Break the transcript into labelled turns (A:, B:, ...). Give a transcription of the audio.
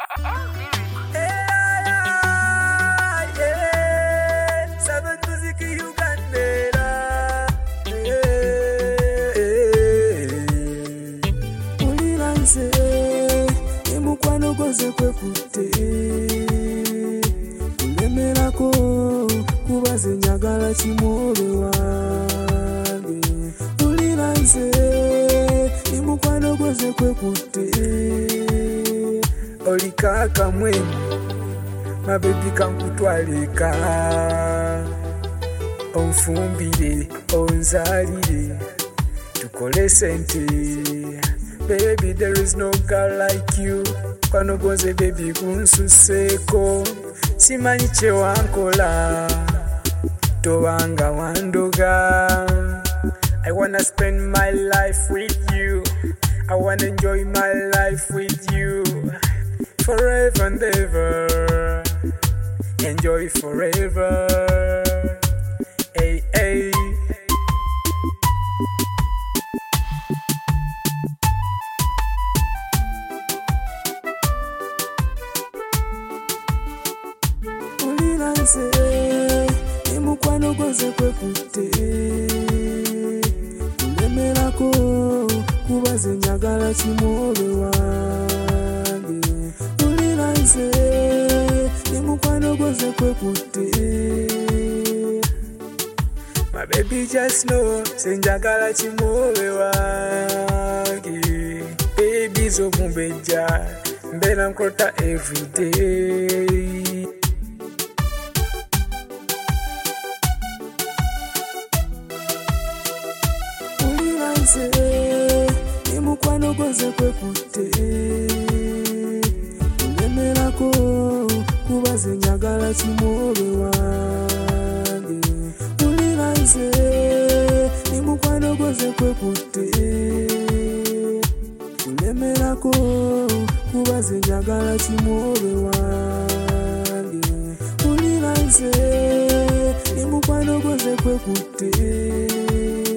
A: Emukwano goze kwekutte kulemerako kubaze njagala kimwobe wange ulira nze emukwano goze kwekutte olikaka mwemu mabebi kankutwaleka onfumbire onzalire tukole sente. Baby, there is no girl like you. Kwano goze baby kunsuseko simanyi kye wankola tobanga wandoga. I wanna spend my life with you. I wanna enjoy my life with you forever and ever. Enjoy forever. Hey, hey. Emukwano goze kwekutte kulemerako kubaze njagala kimwobe wange ulira nze emukwano goze kwekutte. My baby just know senjagala kimwobe wange baby z'omubejja mbeera nkrota everyday. Emukwano goze kwekutte kulemerako kubaze njagala kimwobe wange ulira nze emukwano goze kwekutte kulemerako kubaze njagala kimwobe wange ulira nze emukwano goze kwekutte.